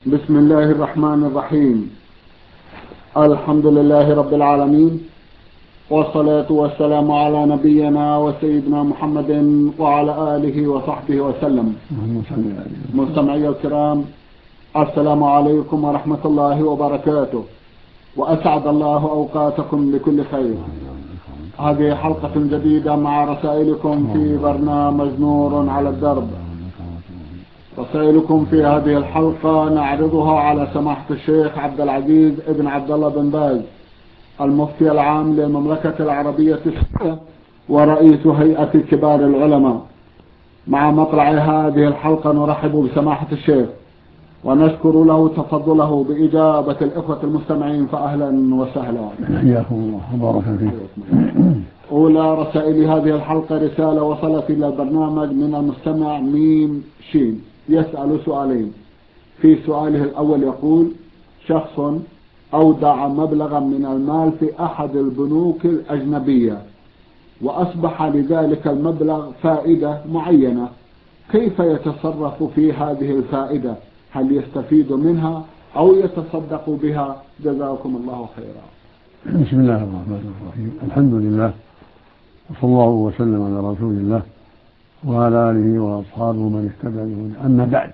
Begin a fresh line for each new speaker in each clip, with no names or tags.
بسم الله الرحمن الرحيم. الحمد لله رب العالمين، والصلاة والسلام على نبينا وسيدنا محمد وعلى آله وصحبه وسلم. مستمعي الكرام، السلام عليكم ورحمة الله وبركاته، وأسعد الله أوقاتكم بكل خير. هذه حلقة جديدة مع رسائلكم في برنامج نور على الدرب. رسائلكم في هذه الحلقة نعرضها على سماحة الشيخ عبد العزيز ابن عبد الله بن باز، المفتي العام للمملكة العربية السعودية ورئيس هيئة كبار العلماء. مع مطلع هذه الحلقة نرحب بسماحة الشيخ ونشكر له تفضله بإجابة الإخوة المستمعين، فأهلا وسهلا.
حياكم الله وبارك فيكم.
أولى رسائل هذه الحلقة رسالة وصلت إلى البرنامج من المستمع ميم شين، يسأل سؤالين. في سؤاله الأول يقول: شخص أودع مبلغا من المال في أحد البنوك الأجنبية وأصبح لذلك المبلغ فائدة معينة، كيف يتصرف في هذه الفائدة؟ هل يستفيد منها أو يتصدق بها؟ جزاكم الله خيرا.
بسم الله الرحمن الرحيم. الحمد لله، وصلى الله وسلم على رسول الله وعلى آله وأصحابه من اهتدى بهداه. أما بعد،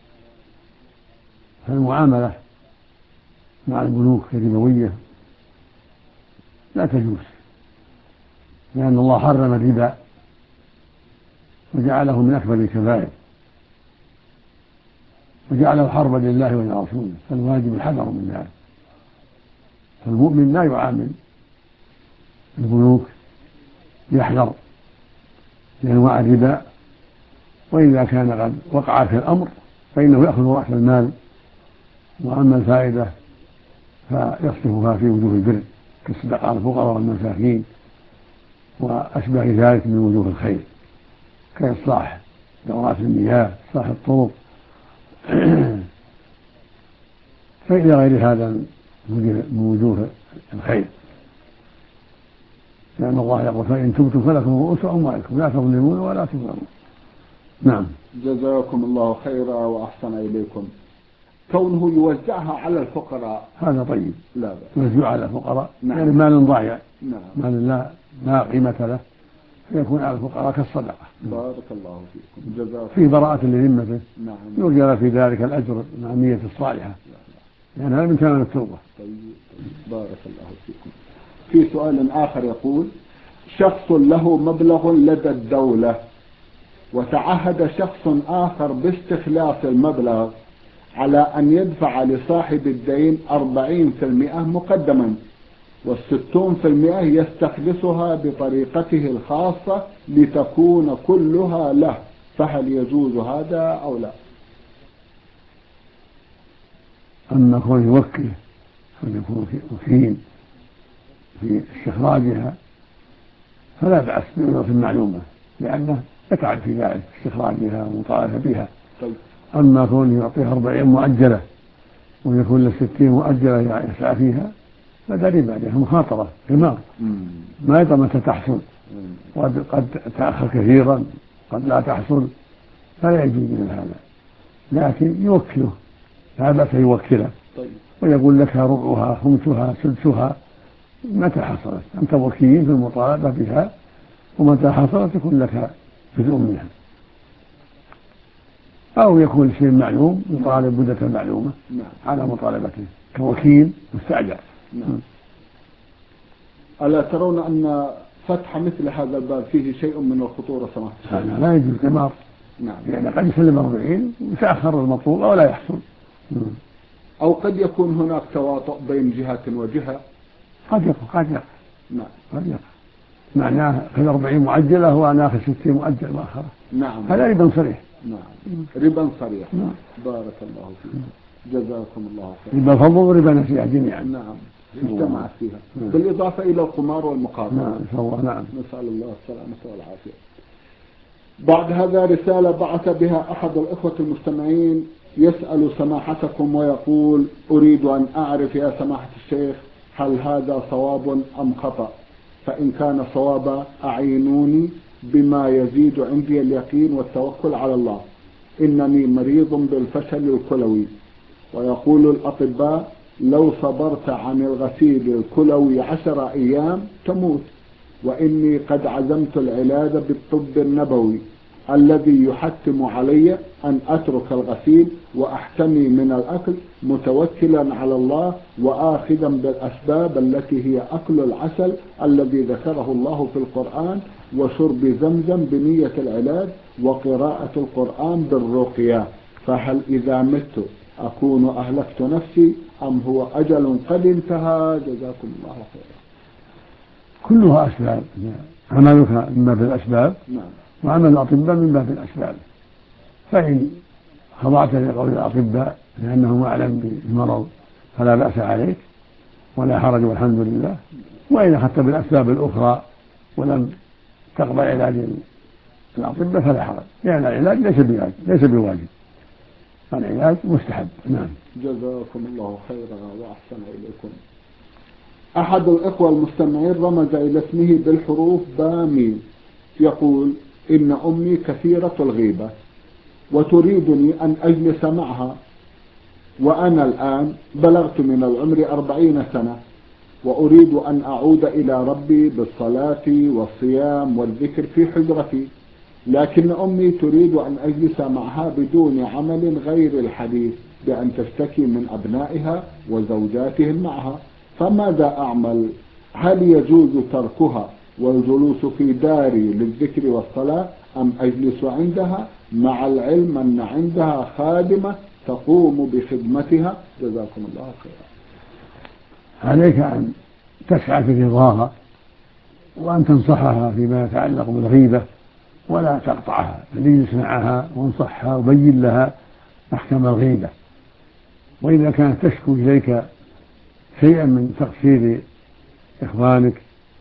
فالمعاملة مع البنوك الربوية لا تجوز، لأن الله حرم الربا وجعله من أكبر الكبائر، وجعله حربا لله ولرسوله، فالواجب الحذر من ذلك. فالمؤمن لا يعامل البنوك، يحذر لأنواع الربا، وإذا كان قد وقع في الأمر فإنه يأخذ رأس المال، وأما الفائدة فيصرفها في وجوه البر كالصدقة على الفقراء والمساكين وأشبه ذلك من وجوه الخير، كإصلاح دورات المياه، إصلاح الطرق فإلى غير هذا من وجوه الخير، لأن الله يقول: فإن تبتم فلكم رؤوس أموالكم لا تظلمون ولا تظلمون. نعم.
جزاكم الله خيرا وأحسن إليكم. كونه يوزعها على الفقراء
هذا طيب،
لا
يوزع على الفقراء.
نعم.
يعني مال ضايع،
نعم.
مال لا قيمة له، فيكون على الفقراء كالصدقة.
بارك الله فيكم. جزاكم
في براءة لذمته.
نعم.
يرجى في ذلك الأجر مع النية الصالحة، يعني هذا من تمام التوبة.
طيب. بارك الله فيكم. في سؤال آخر يقول: شخص له مبلغ لدى الدولة وتعهد شخص آخر باستخلاص المبلغ على أن يدفع لصاحب الدين 40% مقدما، وال60% يستخلصها بطريقته الخاصة لتكون كلها له، فهل يجوز هذا أو لا؟
أما كون يوكل فيكون وكيل في استخراجها فلا بأس بأجرة معلومة، لأنه يتعب في ذلك استخراجها ومطالبة بها.
طيب.
أما كون يعطيها 40 مؤجلة ويكون له 60 مؤجلة يسعى فيها فهذا ربا، لها مخاطرة قمار، ما يدري متى تحصل، قد تأخر كثيرا، قد لا تحصل، فلا يجوز من هذا. لكن يوكله، لا بأس يوكله.
طيب.
ويقول لك ربعها خمسها سدسها متى حصلت، أنت وكيل في المطالبة بها، ومتى حصلت يكون لك جزء منها. أو يكون شيء معلوم يطالب مدة معلومة على مطالبته كوكيل مستأجر.
ألا ترون أن فتح مثل هذا الباب فيه شيء من الخطورة سماحة الشيخ؟
هذا لا يجوز قمار.
نعم.
يعني قد يسلم 40 ويتأخر المطلوب أو لا يحصل.
أو قد يكون هناك تواطؤ بين جهة وجهة.
قد يقع.
نعم.
قد يقع. معناه في 40 معجلة وأنا آخذ 60 مؤجل مؤخرة.
نعم.
هذا ربا صريح.
نعم. ربا صريح.
نعم.
بارك الله فيكم. جزاكم الله خير.
ربا الفضل وربا نسيئة جميعا.
نعم. اجتمعت فيها. بالإضافة إلى القمار والمقاطعة.
نعم. إن شاء الله. نعم.
نسأل الله السلامة والعافية. بعد هذا رسالة بعث بها أحد الإخوة المستمعين يسأل سماحتكم ويقول: أريد أن أعرف يا سماحة الشيخ هل هذا صواب أم خطأ؟ فإن كان صوابا أعينوني بما يزيد عندي اليقين والتوكل على الله. إنني مريض بالفشل الكلوي ويقول الأطباء لو صبرت عن الغسيل الكلوي 10 أيام تموت، وإني قد عزمت العلاج بالطب النبوي الذي يحتم علي أن أترك الغسيل وأحتمي من الأكل متوكلا على الله وآخذا بالأسباب التي هي أكل العسل الذي ذكره الله في القرآن وشرب زمزم بنية العلاج وقراءة القرآن بالرقية. فهل إذا مت أكون أهلكت نفسي أم هو أجل قد انتهى؟ جزاكم الله خيرا.
كلها أسباب، عملك من باب الأسباب وعمل الأطباء من باب الأسباب، فإن خضعت لقول الأطباء لأنهم أعلم بالمرض فلا بأس عليك ولا حرج والحمد لله، وإن أخذت بالأسباب الأخرى ولم تقبل علاج الأطباء فلا حرج، لأن العلاج ليس بواجب، العلاج مستحب. نعم.
جزاكم الله خيرا وأحسن إليكم. أحد الإخوة المستمعين رمز إلى اسمه بالحروف بامين، يقول إن أمي كثيرة الغيبة وتريدني أن أجلس معها، وأنا الآن بلغت من العمر 40 سنة وأريد أن أعود إلى ربي بالصلاة والصيام والذكر في حجرتي، لكن أمي تريد أن أجلس معها بدون عمل غير الحديث بأن تشتكي من أبنائها وزوجاتهم معها، فماذا أعمل؟ هل يجوز تركها والجلوس في داري للذكر والصلاة أم أجلس عندها مع العلم أن عندها خادمة تقوم بخدمتها؟ جزاكم الله خيرا.
عليك أن تسعى في رضاها وأن تنصحها فيما يتعلق بالغيبة ولا تقطعها، بل اجلس معها وانصحها وبين لها أحكام الغيبة، وإذا كانت تشكو إليك شيئا من تقصير إخوانك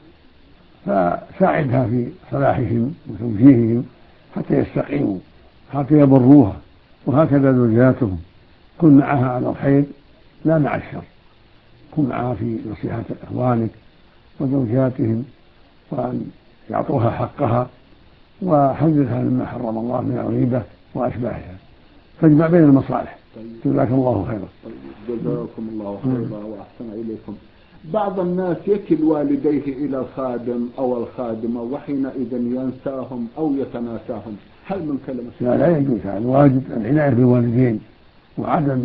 فساعدها في صلاحهم وتوجيههم حتى يستقيموا حتى يبروها، وهكذا زوجاتهم، كن معها على الخير لا مع الشر، كن معها في نصيحة إخوانك وزوجاتهم وأن يعطوها حقها وحذرها مما حرم الله من الغيبة وأشباهها، فاجمع بين المصالح. جزاك الله خيرا.
جزاكم الله خيرا وأحسن إليكم. بعض الناس يكل والديه إلى الخادم أو الخادمة وحينئذ ينساهم أو يتناساهم، هل من كلمة؟
لا يجوز، الواجب العناية بالوالدين وعدم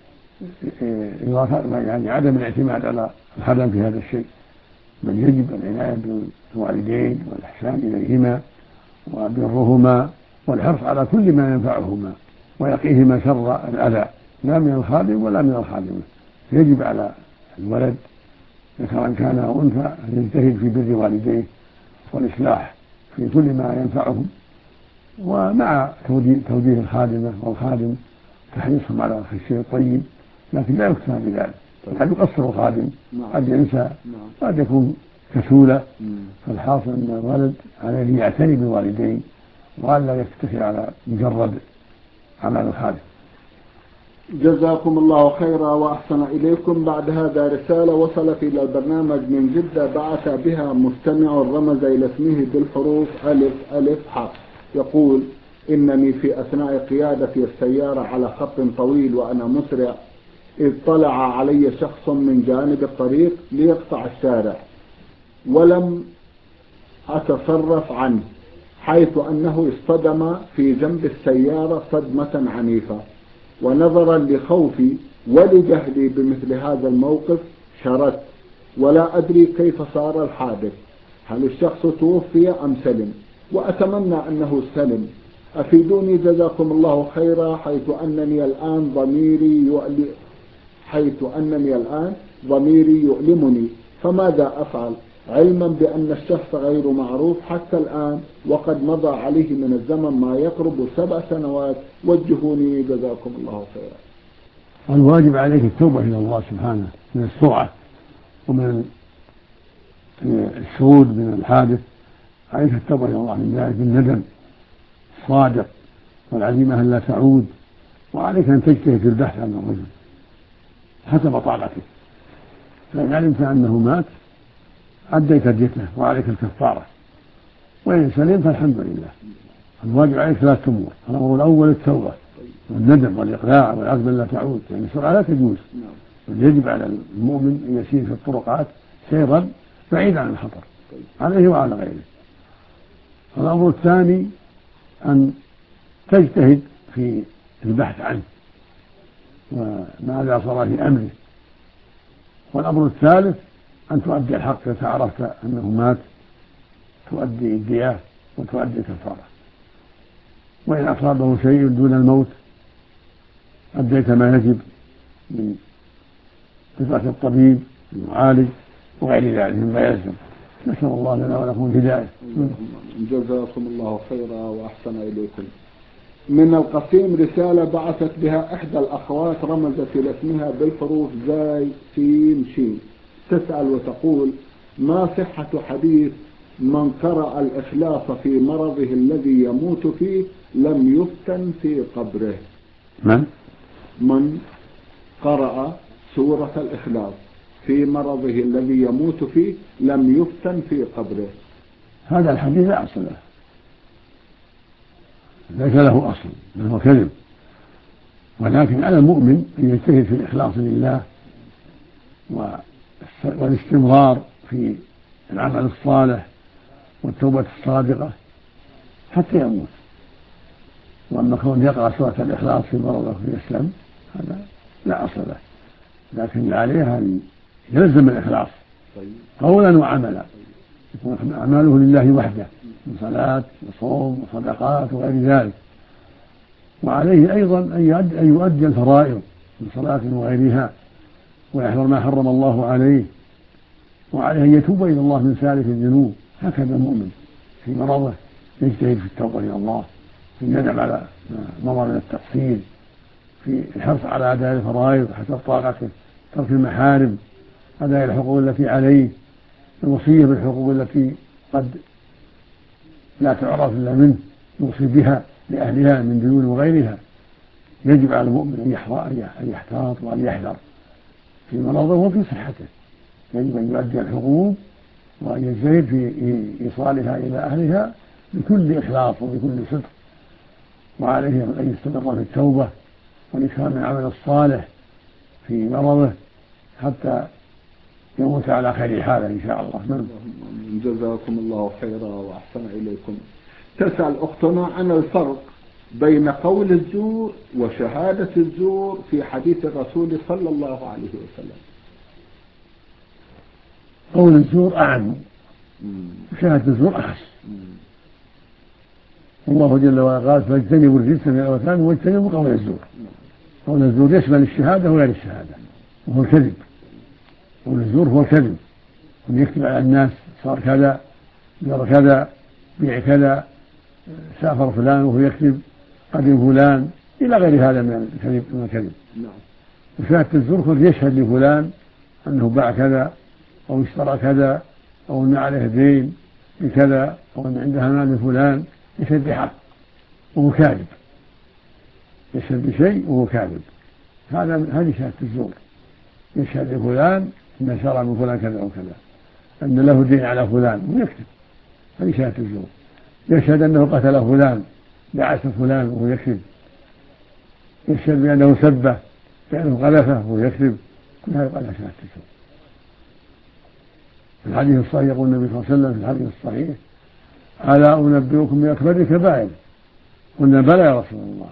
يعني عدم الاعتماد على الخدم في هذا الشيء، بل يجب العناية بالوالدين والإحسان إليهما وبرهما والحرص على كل ما ينفعهما ويقيهما شر الأذى لا من الخادم ولا من الخادمة. يجب على الولد ذكرا كان أو أنثى أن يجتهد في بر والديه والإصلاح في كل ما ينفعهم، ومع توجيه الخادمة والخادم تحريصهم على الشيء الطيب، لكن لا يكتفى بذلك، قد يقصر الخادم، قد ينسى، قد يكون كسولة، فالحاصل أن الولد عليه يعتني بالوالدين وألا يكتفي على مجرد عمل الخادم.
جزاكم الله خيرا وأحسن إليكم. بعد هذا رسالة وصلت إلى البرنامج من جدة بعث بها مستمع رمز إلى اسمه بالحروف ألف ألف ح، يقول إنني في أثناء قيادتي السيارة على خط طويل وأنا مسرع إذ طلع علي شخص من جانب الطريق ليقطع الشارع ولم أتصرف عنه، حيث أنه اصطدم في جنب السيارة صدمة عنيفة، ونظرا لخوفي ولجهلي بمثل هذا الموقف شردت ولا أدري كيف صار الحادث، هل الشخص توفي أم سلم؟ وأتمنى أنه سلم، أفيدوني جزاكم الله خيرا، حيث أنني الآن ضميري يؤلمني، فماذا أفعل علما بأن الشخص غير معروف حتى الآن وقد مضى عليه من الزمن ما يقرب 7 سنوات، وجهوني جزاكم الله خيرا.
الواجب عليك التوبة إلى الله سبحانه من السرعة ومن الشهود من الحادث، عليك التوبة إلى الله من ذلك بالندم الصادق والعزيمة أن لا تعود، وعليك أن تجتهد في البحث عن الرجل حسب طاقتك، فإن علمت أنه مات أديت ديته وعليك الكفارة، وإن سلم فالحمد لله. الواجب عليك 3 أمور: الأمر الأول التوبة والندم والإقلاع والعزم لا تعود، يعني السرعة لا تجوز. يجب على المؤمن أن يسير في الطرقات سيرا بعيد عن الخطر عليه وعلى غيره. الأمر الثاني أن تجتهد في البحث عنه وماذا صار في أمره. والأمر الثالث أن تؤدي الحق إذا عرفت أنه مات، تؤدي الدية وتؤدي الكفارة. وإن أصابه شيء دون الموت أديت ما يجب من صفة الطبيب المعالج وغير ذلك مما يلزم. نسأل الله لنا ولكم الهداية.
جزاكم الله خيرا وأحسن إليكم. من القصيم رسالة بعثت بها إحدى الأخوات رمزت إلى اسمها بالحروف زاي سين شين، تسأل وتقول: ما صحة حديث من قرأ الإخلاص في مرضه الذي يموت فيه لم يفتن في قبره؟ من قرأ سورة الإخلاص في مرضه الذي يموت فيه لم يفتن في قبره.
هذا الحديث لا أصل له، ليس له أصل، بل هو كذب. ولكن على المؤمن أن يجتهد في الإخلاص لله والاستمرار في العمل الصالح والتوبة الصادقة حتى يموت. وأما كون يقرأ سورة الإخلاص في مرضه ويسلم هذا لا أصل له، لكن عليه أن يلزم الإخلاص قولا وعملا، يكون أعماله لله وحده من صلاة وصوم وصدقات وغير ذلك. وعليه أيضا أن يؤدي الفرائض من صلاة وغيرها ويحذر ما حرم الله عليه. وعليه أن يتوب إلى الله من سالف الذنوب. هكذا المؤمن في مرضه يجتهد في التوبة إلى الله، في الندم على ما مضى من التقصير، في الحرص على أداء الفرائض حسب طاقته، ترك المحارم، أداء الحقوق التي عليه، الوصية بالحقوق التي قد لا تعرف إلا منه يوصي بها لأهلها من ديون وغيرها. يجب على المؤمن أن يحتاط وأن يحذر في مرضه وفي صحته. يجب أن يؤدي الحقوق وأن يجتهد في إيصالها إلى أهلها بكل إخلاص وبكل صدق. وعليه أن يستمر في التوبة والإكثار من العمل الصالح في مرضه حتى يموت على خير حاله إن شاء الله.
جزاكم الله خيرا وأحسن إليكم. تسأل أختنا عن الفرق بين قول الزور وشهادة الزور في حديث الرسول صلى الله عليه وسلم.
قول الزور أعم وشهادة الزور أخص. الله جل وعلا قال: فاجتنبوا الرجس من الأوثان واجتنبوا قول الزور. قول الزور يشمل الشهادة وغير الشهادة، وهو الكذب. قول الزور هو الكذب، أن يكتب على الناس صار كذا، جرى كذا، بيع كذا، سافر فلان وهو يكذب، قدم فلان، إلى غير هذا من الكذب. وشهادة الزور هو يشهد لفلان أنه باع كذا أو اشترى كذا أو أن عليه دين بكذا أو أن عنده مال لفلان، يشهد بحق وهو كاذب، يشهد بشيء وهو كاذب. هذه شهادة الزور. يشهد لفلان أن شرى من فلان كذا وكذا، أن له دين على فلان ويكذب، هذه شهادة الزور. يشهد أنه قتل فلان دعس فلان وهو يكذب. يشهد بأنه سبه بأنه قذفه وهو يكذب، كل هذا قال شهادة الزور. في الحديث الصحيح يقول النبي صلى الله عليه وسلم في الحديث الصحيح: ألا أنبئكم بأكبر الكبائر؟ قلنا: بلى يا رسول الله.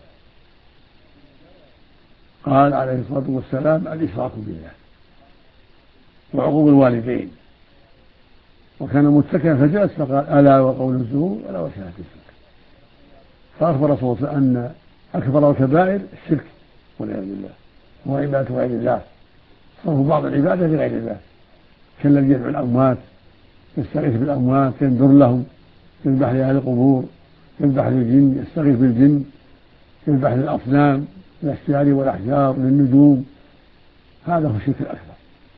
قال عليه الصلاة والسلام: الإشراك بالله وعقوق الوالدين. وكان متكئا فجلس فقال: ألا وقول الزور ألا وشهادة الزور. فأخبر رسول الله أن أكبر الكبائر الشرك والعياذ بالله وعبادة غير الله، صرف بعض العبادة لغير الله، كالذي يدعو الأموات، يستغيث بالأموات، ينذر لهم، يذبح لأهل القبور، يذبح للجن، يستغيث بالجن، يذبح للأصنام، الأشجار والأحجار، للنجوم. هذا هو الشرك الأكبر.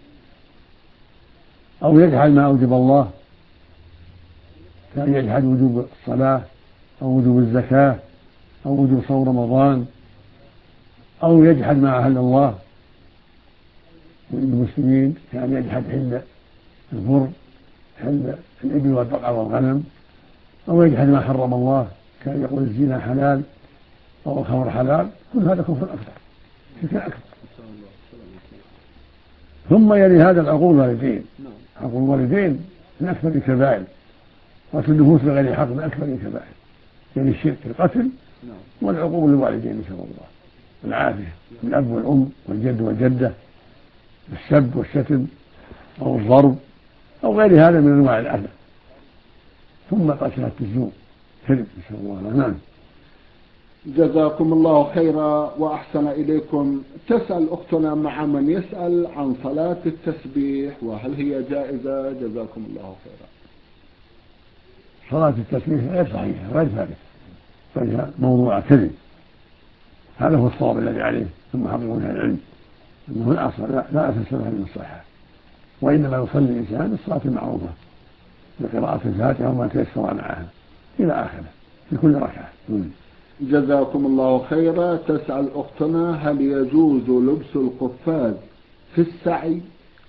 أو يجحد ما أوجب الله، كان يجحد وجوب الصلاة أو وجوب الزكاة أو وجوب صوم رمضان، أو يجحد ما أحل الله للمسلمين، كان يجحد حل البر، حل الإبل والبقر والغنم، أو يجحد ما حرم الله، كان يقول الزنا حلال أو الخمر حلال، كل هذا كفر أكبر، شرك أكبر. ثم يلي هذا العقوق الوالدين. عقوق الوالدين من أكبر الكبائر، قتل النفوس بغير حق من أكبر الكبائر، يعني الشرك القتل والعقوق للوالدين نسأل الله العافية، الأب والأم والجد والجدة، السب والشتم أو الضرب أو غير هذا من أنواع الأذى. ثم قتلت الزور كذب نسأل الله. نعم.
جزاكم الله خيرا وأحسن إليكم. تسأل أختنا مع من يسأل عن صلاة التسبيح وهل هي جائزة؟ جزاكم الله خيرا.
صلاة التسبيح غير صحيحة غير ثابتة، فهي موضوع كذب، هذا هو الصواب الذي عليه ثم حققون العلم أنه الأصل لا أساس لها من الصحة، وإنما يصلي الإنسان الصلاة المعروفة بقراءة الفاتحة وما تيسر معها إلى آخره في كل ركعة.
جزاكم الله خيرا. تسأل أختنا هل يجوز لبس القفاز في السعي؟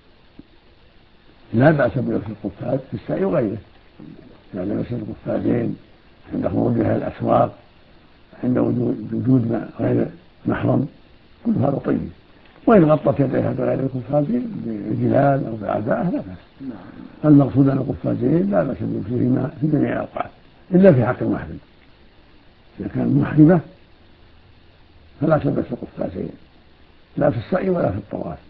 لا بأس بلبس القفاز في السعي وغيره، يعني لبس القفازين عند خروجها الأسواق، عند وجود غير محرم، كل هذا طيب. وإن غطت يديها بغير القفازين بجلال أو بعباءة لا بأس. المقصود أن القفازين لا بأس بلبسهما في جميع الأوقات إلا في حق المحرم. إذا كان محرمة فلا تلبس القفازين لا في السعي ولا في الطواف،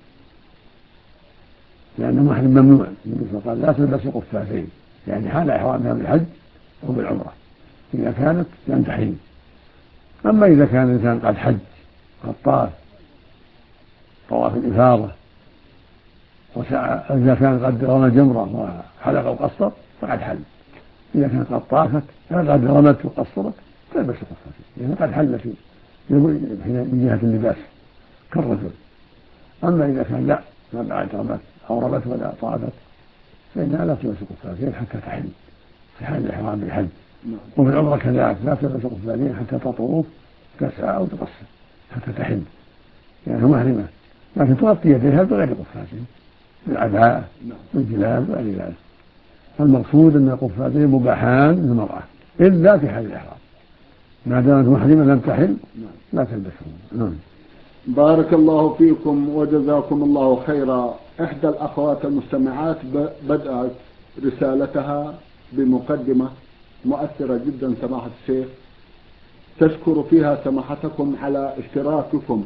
لأن المحرم ممنوع. النبي قال لا تلبس قفازين، يعني حال إحرامها بالحج أو بالعمرة إذا كانت لم تحرم. أما إذا كان الإنسان قد حج قد طاف طواف الإفاضة وسعى، إذا كان قد رمى الجمرة وحلق وقصر فقد حل. إذا كانت قد طافت قد رمت وقصرت تلبس القفازين، يعني قد حل من جهة اللباس كالرجل. أما إذا كان لا ما بعد رمت أو رمت ولا طافت فإنها لا تلبس القفازين حتى تحل في حال الإحرام بالحج. وفي العمرة كذلك لا تلبس القفازين حتى تطوف تسعى أو تقصر حتى تحل، يعني محرمة، لكن تغطي يديها بغير قفازين بالعباءة بالجلال وغير ذلك. المقصود أن القفازين مباحان للمرأة إلا في حال الإحرام، ما دامت محرمة لم تحل لا تلبسهم.
بارك الله فيكم وجزاكم الله خيرا. إحدى الأخوات المستمعات بدأت رسالتها بمقدمة مؤثرة جدا سماحة الشيخ، تشكر فيها سماحتكم على اشتراككم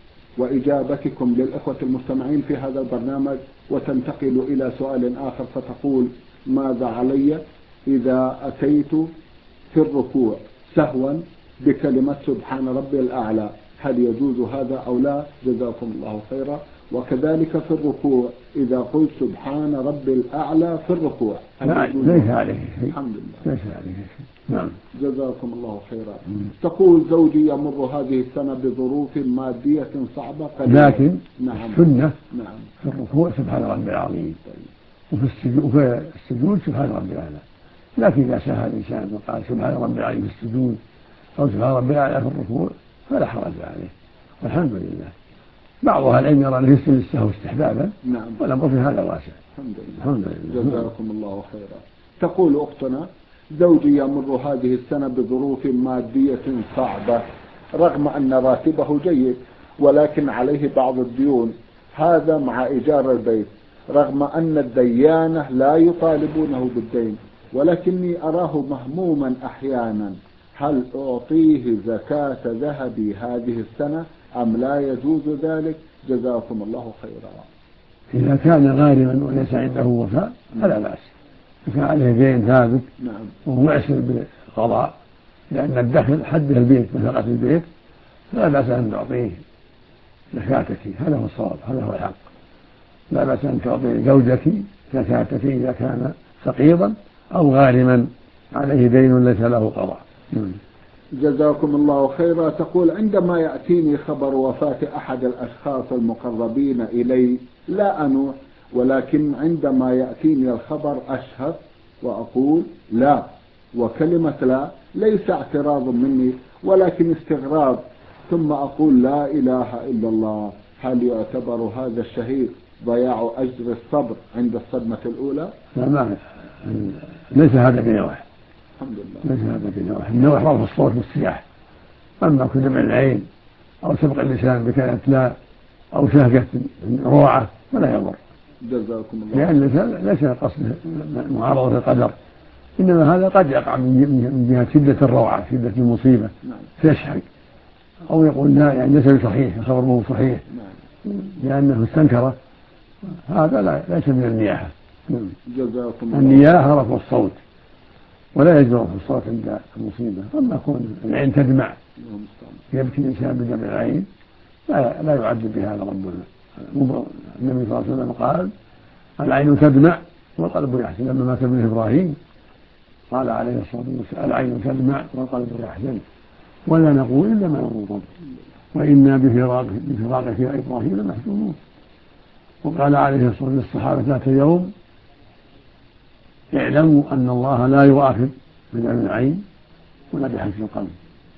وإجابتكم للإخوة المستمعين في هذا البرنامج، وتنتقل إلى سؤال آخر فتقول: ماذا علي إذا أتيت في الركوع سهوا بكلمة سبحان ربي الأعلى، هل يجوز هذا أو لا؟ جزاكم الله خيرا. وكذلك في الركوع إذا قلت سبحان ربي الأعلى في الركوع
ليس عليه شيء.
الحمد لله
ليس عليه شيء. نعم.
جزاكم الله خيرا. تقول: زوجي يمر هذه السنة بظروف مادية صعبة
لكن
نعم.
السنة
نعم.
في الركوع سبحان ربي العظيم، وفي السجود سبحان ربي الأعلى. لكن إذا سهى الإنسان وقال سبحان ربي العظيم في السجود أو سبحان ربي الأعلى في الركوع فلا حرج عليه والحمد لله. بعض أهل العلم يرى أنه يسجد السهو استحبابا،
نعم،
والأمر في هذا واسع.
الحمد لله. جزاكم الله خيرا. تقول أختنا: زوجي يمر هذه السنة بظروف مادية صعبة رغم أن راتبه جيد، ولكن عليه بعض الديون، هذا مع إيجار البيت، رغم أن الديانة لا يطالبونه بالدين، ولكني أراه مهموما أحيانا، هل أعطيه زكاة ذهبي هذه السنة أم لا يجوز ذلك؟ جزاكم الله خيرا.
إذا كان غارما وليس عنده وفاء فلا بأس، إذا كان عليه دين ثابت وهو معسر بالقضاء لأن الدخل حده البيت نفقة البيت لا بأس أن تعطيه زكاتك، هذا هو الصواب، هذا هو الحق. لا بأس أن تعطي زوجك زكاتك إذا كان فقيرا أو غارما عليه دين ليس له قضاء.
جزاكم الله خيرا. تقول: عندما يأتيني خبر وفاة أحد الأشخاص المقربين إلي لا أنوح، ولكن عندما يأتيني الخبر أشهد وأقول لا، وكلمة لا ليس اعتراض مني ولكن استغراب، ثم أقول لا إله إلا الله، هل يعتبر هذا الشهيد ضياع أجر الصبر عند الصدمة الأولى؟
لا، ليس هذا بنوح.
الحمد لله.
ليس هذا بنوح. النوح رفع الصوت بالسياح أما كدمع العين أو سبق اللسان بكلمة لا أو شهقة روعة فلا يضر،
جزاكم الله.
لأن ليس قصد معارضة القدر، إنما هذا قد يقع من جهة شدة الروعة، شدة المصيبة فيشحق أو يقول لا يعني ليس صحيح، الخبر مو صحيح لأنه استنكره، هذا ليس من النياحة.
جزاكم الله.
النياحة رفع الصوت ولا يجبر في الصوت عند المصيبة. أما كون العين تدمع يبكي الإنسان بدمع العين لا يعذب بهذا ربنا. النبي صلى الله عليه وسلم قال العين تدمع والقلب يحزن. لما مات ابن إبراهيم قال عليه الصلاة والسلام العين تدمع والقلب يحزن ولا نقول إلا ما يرضي ربنا وإنا بفراقك يا إبراهيم لمحزونون. وقال عليه الصلاة والسلام للصحابة ذات يوم اعلموا أن الله لا يؤاخذ بدمع العين ولا بحزن القلب،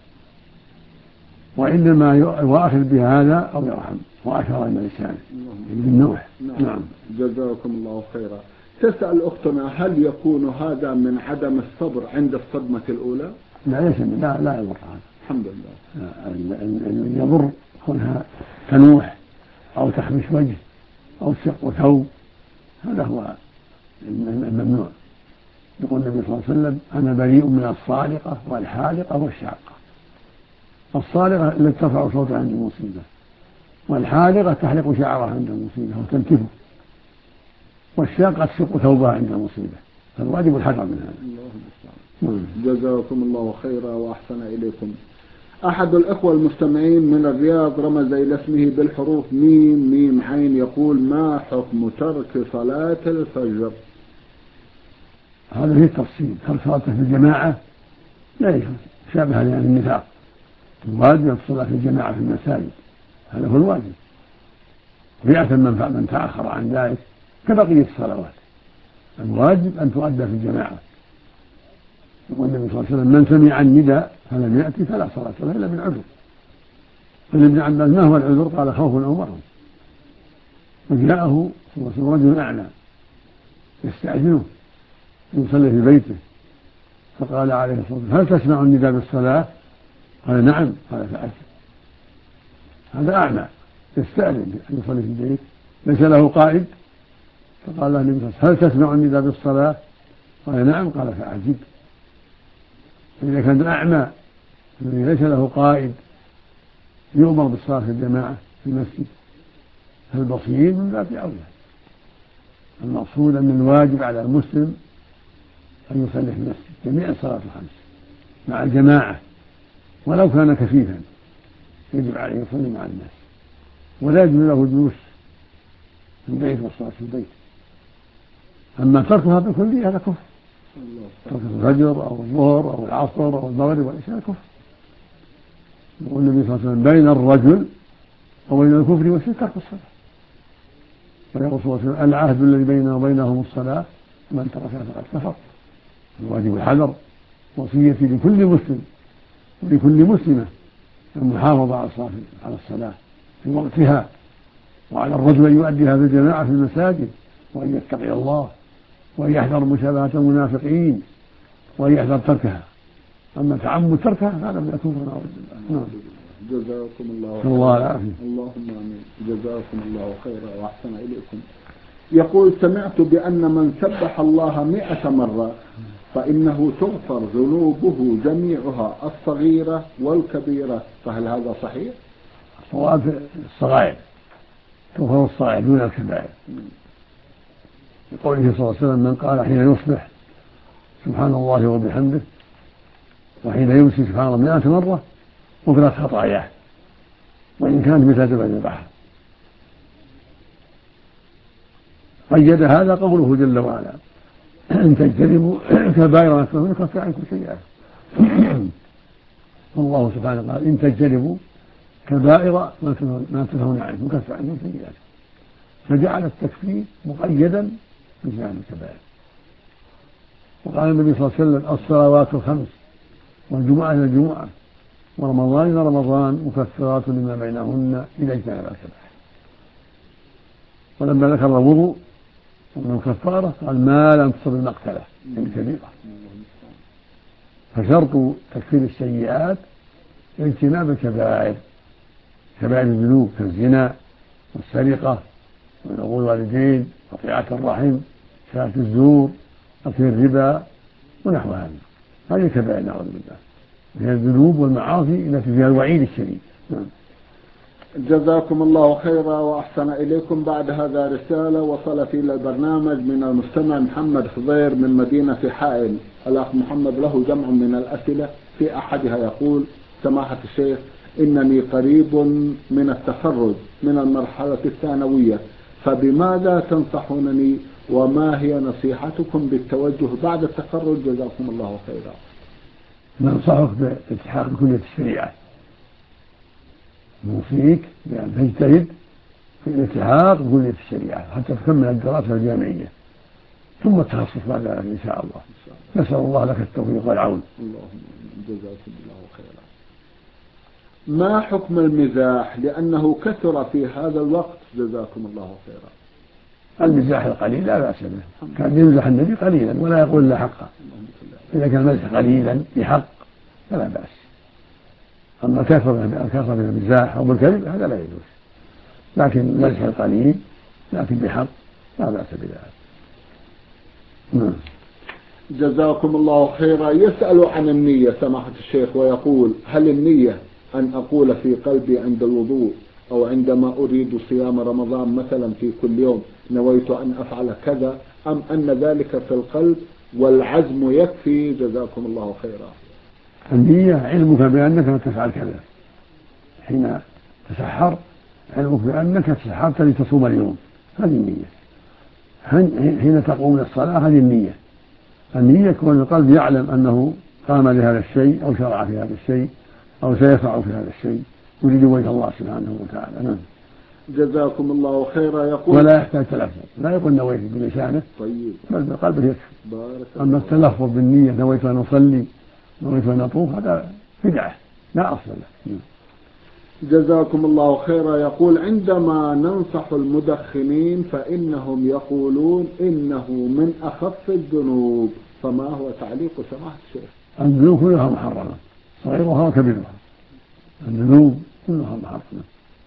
وإنما يؤاخذ بهذا أو يرحم، وأشار إلى لسانه بالنوح.
نعم. جزاكم الله خيرا. تسأل أختنا هل يكون هذا من عدم الصبر عند الصدمة الأولى؟
لا لا يضر هذا الحمد لله. اللي يضر كونها تنوح أو تخمش وجه أو تشق ثوب، هذا هو الممنوع. يقول النبي صلى الله عليه وسلم أنا بريء من الصالقة والحالقة والشاقة. الصالقة التي ترفع صوتها عند المصيبة، والحالقة تحلق شعرها عند المصيبة وتنكفه، والشاقة تشق ثوبها عند المصيبة. فالواجب الحذر من هذا.
جزاكم الله خيرا وأحسن إليكم. أحد الأخوة المستمعين من الرياض رمز إلى اسمه بالحروف ميم ميم عين، يقول ما حكم ترك صلاة الفجر؟
هذا فيه تفصيل. ترك صلاة في الجماعة لا يجوز، شابه لأهل النفاق. الواجب الصلاة في الجماعة في المساجد، هذا هو الواجب، ويأثم من تأخر عن ذلك كبقية الصلوات. الواجب أن تؤدى في الجماعة. يقول النبي صلى الله عليه وسلم من سمع النداء فلم يأتي فلا صلاة له إلا من عذر. قال ابن عباس ما هو العذر؟ قال خوف أو مرض. وجاءه صلى الله عليه وسلم رجل أعمى يستأذنه يصلي في بيته، فقال عليه الصلاة والسلام هل تسمع النداء بالصلاة؟ قال نعم. قال فأتي. هذا أعمى يستأذن أن يصلي في البيت ليس له قائد، فقال له النبي صلى الله عليه وسلم هل تسمع النداء بالصلاة؟ قال نعم. قال فأعجب. فإذا كان الأعمى الذي ليس له قائد يؤمر بالصلاة في الجماعة في المسجد، فالبصير من باب أولى. المقصود أن الواجب على المسلم أن يصلي في المسجد جميع الصلاة الخمس مع الجماعة، ولو كان كفيفا يجب عليه يصلي مع الناس، ولا يجوز له الجلوس في البيت والصلاة في البيت. أما تركها بالكلية هذا كفر. ترك الفجر أو الظهر أو العصر أو المغرب والعشاء كفر. يقول النبي صلى الله عليه وسلم بين الرجل وبين الكفر والشرك ترك الصلاة. ويقول صلى الله عليه وسلم العهد الذي بيننا وبينهم الصلاة من تركها فقد كفر. الواجب الحذر، وصيتي لكل مسلم ولكل مسلمة المحافظة على الصلاة في وقتها، وعلى الرجل أن يؤديها بالجماعة في المساجد، وأن يتقي الله، وأن يحذر مشابهة المنافقين، وأن يحذر تركها. أما تعمد تركها هذا من الكفر نعوذ بالله.
جزاكم الله
خيرا. الله العافية.
اللهم آمين. جزاكم الله خيرا وأحسن إليكم. يقول سمعت بأن من سبح الله 100 مرة فإنه تغفر ذنوبه جميعها الصغيرة والكبيرة، فهل هذا صحيح؟
الصواب الصغائر تغفر الصغائر دون الكبائر، لقوله صلى الله عليه وسلم من قال حين يصبح سبحان الله وبحمده وحين يمسي سبحان الله 100 مرة غفرت خطاياه وإن كانت مثل زبد البحر. قيد هذا قوله جل وعلا إن تجتنبوا كبائر ما تنهون يكفر عنكم سيئاتكم. والله سبحانه قال إن تجتنبوا كبائر ما تنهون عنه يكفر عنكم سيئاتكم، فجعل التكفير مقيدا بجانب الكبائر. وقال النبي صلى الله عليه وسلم الصلوات الخمس والجمعة إلى الجمعة ورمضان إلى رمضان مكفرات لما بينهن إذا اجتنب الكبائر. ولما ذكر الوضوء ومن كفارة قال ما لم تصب المقتلة الكبيرة. فشرط تكفير السيئات اجتناب الكبائر، كبائر الذنوب كالزنا والسرقة وعقوق الوالدين وقطيعة الرحم شهادة الزور أكل الربا ونحو هذا. هذه كبائر نعوذ بالله، هي الذنوب والمعاصي التي فيها الوعيد الشديد.
جزاكم الله خيرا وأحسن إليكم. بعد هذا رسالة وصلت إلى البرنامج من المستمع محمد خضير من مدينة حائل. الأخ محمد له جمع من الأسئلة، في أحدها يقول: سماحة الشيخ، إنني قريب من التخرج من المرحلة الثانوية، فبماذا تنصحونني وما هي نصيحتكم بالتوجه بعد التخرج؟ جزاكم الله خيرا.
ننصحك بالالتحاق بكلية الشريعة، نوصيك بأن تجتهد في الالتحاق بكلية الشريعة حتى تكمل الدراسة الجامعية ثم التخصص بعد ذلك إن شاء الله. نسأل الله لك التوفيق والعون.
اللهم جزاكم الله خيرا. ما حكم المزاح لأنه كثر في هذا الوقت؟ جزاكم الله خيرا.
المزاح القليل لا بأس به، كان يمزح النبي قليلا ولا يقول إلا حقا. إذا كان المزح قليلا بحق فلا بأس، أما كثر من المزاح أو بالكذب هذا لا يجوز، لكن المزح القليل لكن بحق لا بأس بذلك.
جزاكم الله خيرا. يسأل عن النية سماحة الشيخ ويقول: هل النية أن أقول في قلبي عند الوضوء أو عندما أريد صيام رمضان مثلا في كل يوم نويت أن أفعل كذا، أم أن ذلك في القلب والعزم يكفي؟ جزاكم الله خيرا.
النية علمك بأنك تفعل كذا، حين تسحر علمك بأنك تسحرت لتصوم اليوم، هذه النية. حين تقوم للصلاة هذه النية. النية كون القلب يعلم أنه قام لهذا الشيء أو شرع في هذا الشيء أو سيفعل في هذا الشيء يريد وجه الله سبحانه وتعالى.
جزاكم الله خيرا. يقول:
ولا يحتاج تلفظ، لا يقول نويت بلسانه،
طيب،
بل بقلبه يكفي. أما التلفظ بالنية نويت أن أصلي نويت أن أطوف هذا بدعة لا أصل له.
جزاكم الله خيرا. يقول: عندما ننصح المدخنين فإنهم يقولون إنه من أخف الذنوب، فما هو تعليق سماحة الشيخ؟
الذنوب كلها محرمة، صغيرها وكبيرها. الذنوب كلها محرمة،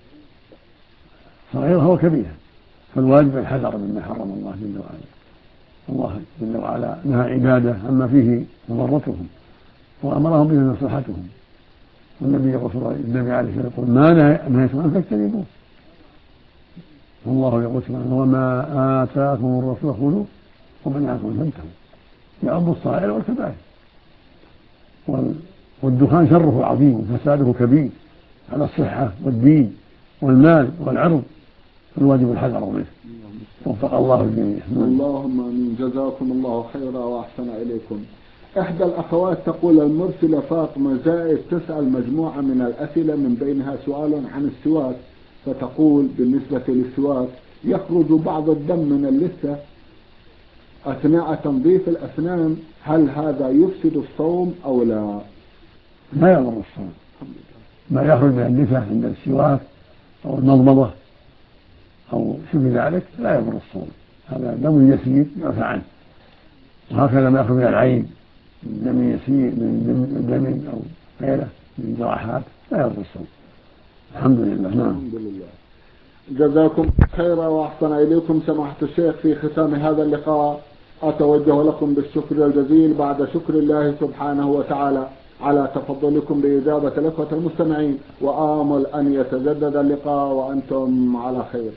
صغيرها وكبيرها، فالواجب الحذر مما حرم الله جل وعلا. الله جل وعلا نهى عباده عما فيه مضرتهم وأمرهم به مصلحتهم، والنبي عليه الصلاة يقول: ما نهيتم عنه فاجتنبوه. والله يقول سبحانه: وما آتاكم الرسول خذوه وما نهاكم عنه فانتهوا. يعم الصغائر والكبائر. والدخان شره عظيم وفساده كبير على الصحة والدين والمال والعرض، فالواجب الحذر منه. وفق الله الجميع.
اللهم آمين. جزاكم الله خيرا وأحسن إليكم. إحدى الأخوات تقول: المرسلة فاطمة زائد تسأل مجموعة من الأسئلة من بينها سؤال عن السواك، فتقول: بالنسبة للسواك يخرج بعض الدم من اللثة أثناء تنظيف الأسنان، هل هذا يفسد الصوم أو لا؟
لا يضر الصوم. ما يخرج من اللثة عند السواك أو المضمضة أو شبه ذلك لا يضر الصوم، هذا دم يسير يعفى عنه. وهكذا ما يخرج من العين من دم يسير من دم أو غيره من جراحات لا يضر الصوم. الحمد لله.
الحمد لله. جزاكم خيرا وأحسن إليكم سماحة الشيخ. في ختام هذا اللقاء أتوجه لكم بالشكر الجزيل بعد شكر الله سبحانه وتعالى على تفضلكم بإجابة الإخوة المستمعين، وآمل أن يتجدد اللقاء وأنتم على خير.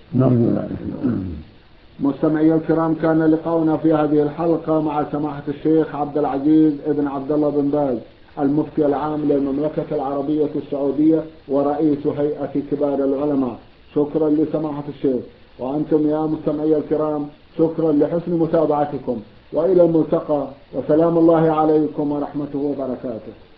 مستمعي الكرام، كان لقاؤنا في هذه الحلقة مع سماحة الشيخ عبد العزيز ابن عبد الله بن باز، المفتي العام للمملكة العربية السعودية ورئيس هيئة كبار العلماء. شكرا لسماحة الشيخ، وأنتم يا مستمعي الكرام شكرا لحسن متابعتكم، وإلى الملتقى، وسلام الله عليكم ورحمته وبركاته.